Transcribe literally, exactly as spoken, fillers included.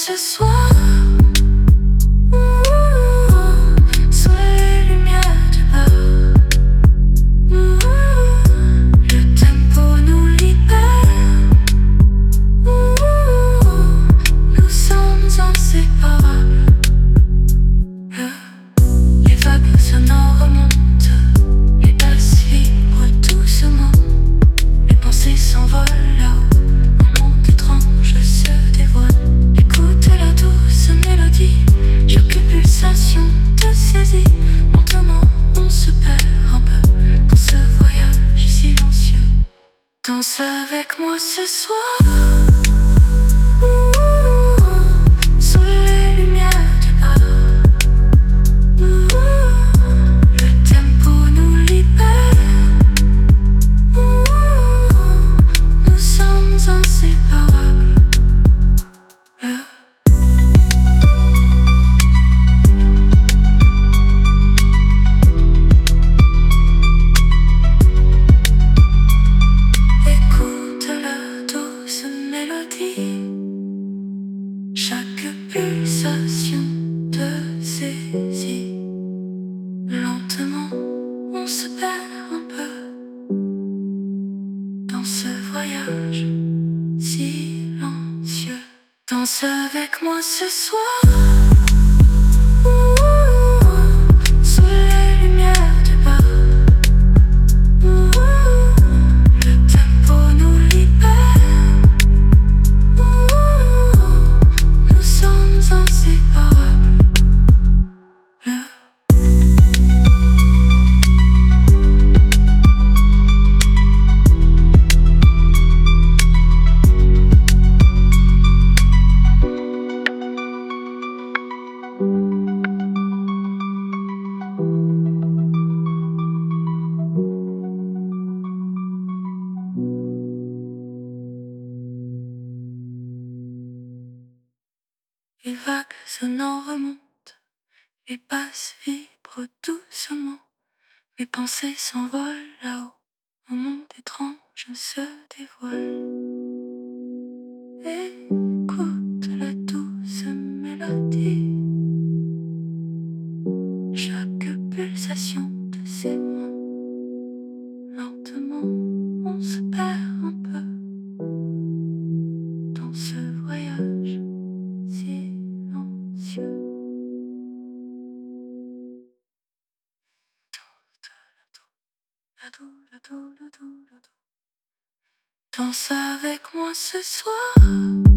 ce soir. Sous les lumières du bar. Le tempo nous libère. Nous sommes inséparables. Les vagues sonores remontent. Les basses vibrent doucement. Les pensées s'envolent là-haut. Un monde étrange se dévoile. Écoute la douce mélodie. Chaque pulsation te saisit. Lentement on se perd un peu dans ce voyage silencieux. Danse avec moi ce soir. Sous les lumières du bar. Le tempo nous libère. Nous sommes inséparables. Écoute la douce mélodie. Chaque pulsation te saisit. Lentement, on se perd un peu dans ce voyage silencieux. Danse avec moi ce soir. Sous les lumières du bar. Le tempo nous libère. Nous sommes inséparables. Les vagues sonores remontent. Les basses vibrent doucement. Mes pensées s'envolent là-haut. Un monde étrange se dévoile. Écoute la douce mélodie. Chaque pulsation de ses mains. Lentement, on se perd un peu dans ce voyage silencieux. Danse avec moi ce soir.